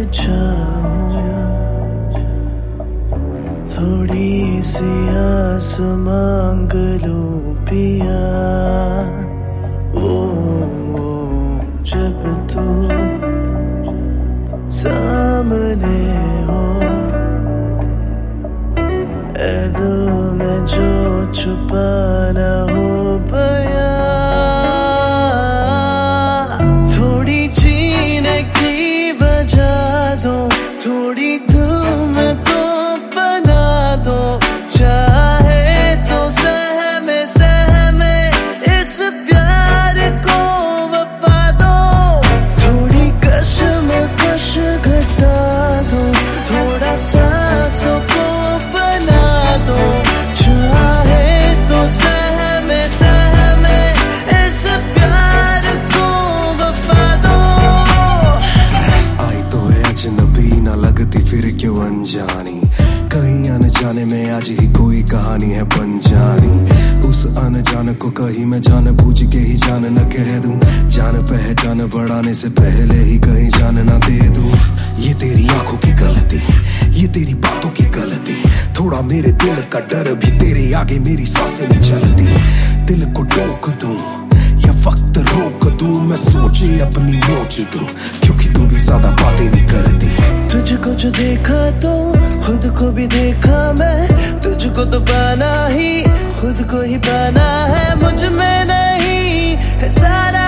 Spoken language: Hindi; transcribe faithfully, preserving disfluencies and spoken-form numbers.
चाहूं, थोड़ी सी आस मांग लो पिया। ओ, ओ जब तू सामने हो, ऐ दिल में जो छुपाना हो बया। थोड़ी जीने की वजह दो, थोड़ी दिल में तो बना दो, चाहे तो सहमे सहमे इस प्यार को वफा दो। थोड़ी कशमकश घटा दो, थोड़ा सांसों को बना दो, चाहे तो सहमे सहमे इस प्यार को वफा दो। आई तो है अजनबी, ना लगती फिर क्यों अनजानी, कहीं अनजाने में आज ही कोई कहानी है बन जानी। उस अनजान को कहीं मैं जान बूझ के ही जान न कह दूं, जान पहचान बढ़ाने से पहले ही कहीं जान न दे दूं। ये तेरी आंखों की गलती, ये तेरी बातों की गलती, थोड़ा मेरे दिल का डर भी तेरे आगे मेरी सांसें नहीं चलती। दिल को टोक दूं या वक्त रोक दूं, मैं सोचे अपनी नोच दूं, क्योंकि तू भी ज्यादा बातें नहीं करती। तुझको जो देखा तो खुद को भी देखा मैं, तुझको तो पाना ही खुद को ही पाना है। मुझ में नहीं है सारा